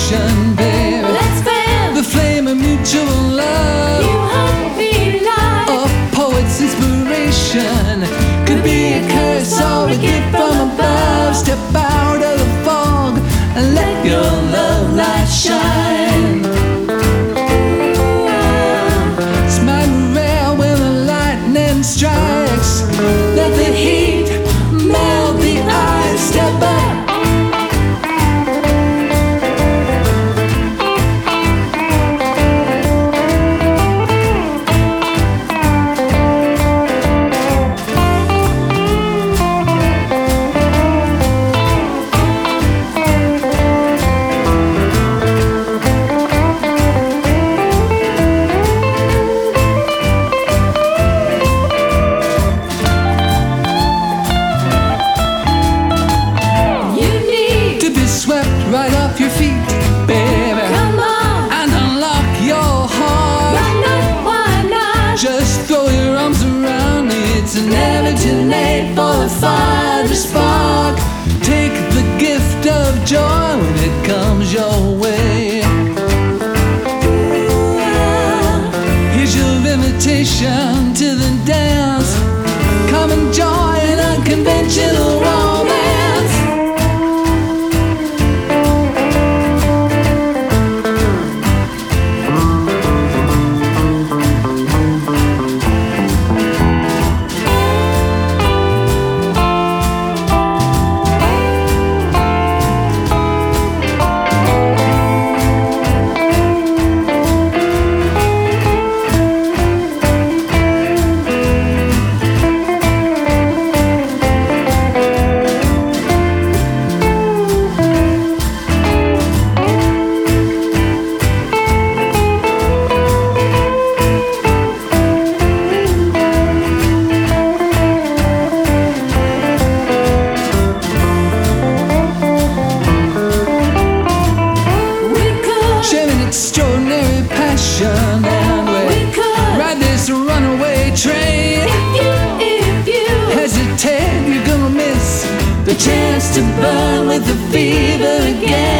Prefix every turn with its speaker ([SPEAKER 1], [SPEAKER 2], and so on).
[SPEAKER 1] passion, baby.
[SPEAKER 2] Let's fan
[SPEAKER 1] The flame of mutual love.
[SPEAKER 2] you happy life.
[SPEAKER 1] A poet's inspiration could be a curse or a gift from above. Step out of the fog and let your love light shine. Smile rare when the lightning strikes. Let the heat melt the ice. Step back. Right off your feet, baby.
[SPEAKER 2] Come on,
[SPEAKER 1] And unlock your heart.
[SPEAKER 2] why not?
[SPEAKER 1] Just throw your arms around me. It's never too late for the fire to spark. Take the gift of joy when it comes your way. Here's your invitation to the dance. Come enjoy an unconventional romance. Extraordinary passion, and we
[SPEAKER 2] could
[SPEAKER 1] ride this runaway train.
[SPEAKER 2] if you
[SPEAKER 1] Hesitate, you're gonna miss the chance to burn with the fever again.